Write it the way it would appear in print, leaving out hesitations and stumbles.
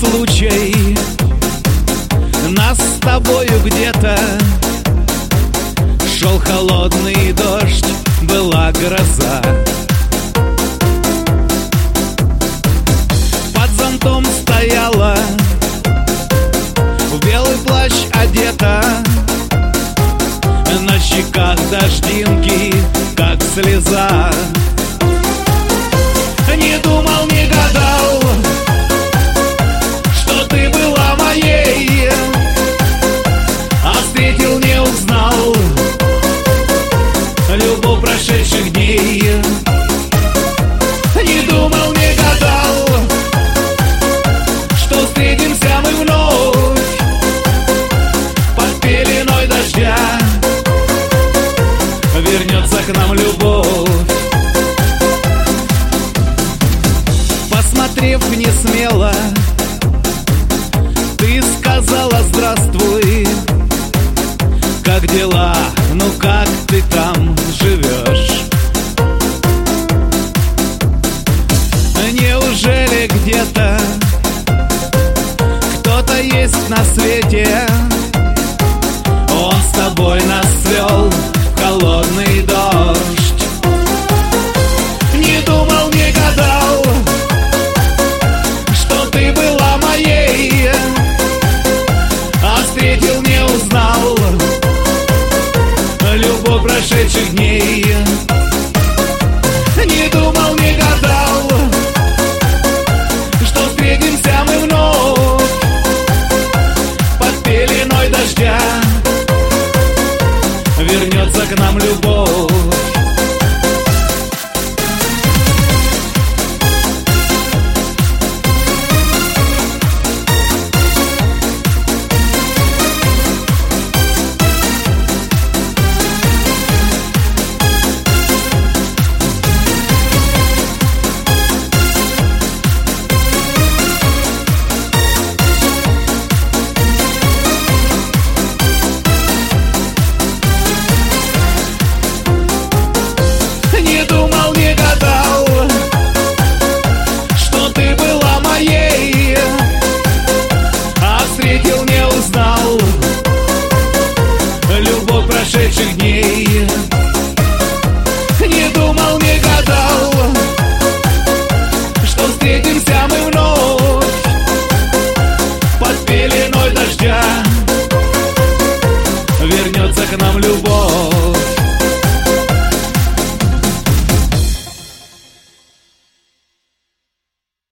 случай. Нас с тобою где-то шел холодный дождь, была гроза. Под зонтом стояла, в белый плащ одета, на щеках дождинки, как слеза. Не думал, не гадал, что ты была моей, а встретил, не узнал любовь прошедших дней. Не думал, не гадал, что встретимся мы вновь под пеленой дождя. Вернется к нам любовь. Посмотрев не смело, ты сказала здравствуй. Как дела? Ну как ты там живешь? Неужели где-то кто-то есть на свете? Он с тобой нас свел в холодный дождь. Не думал, не гадал, что ты была моей, а встретил, не узнал любовь прошедших дней. Не думал, не гадал, что встретимся мы вновь под пеленой дождя. Вернется к нам любовь. Не думал, не гадал, что ты была моей, а встретил, не узнал любовь прошедших дней. Не думал, не гадал, что встретимся мы вновь под пеленой дождя. Вернется к нам любовь.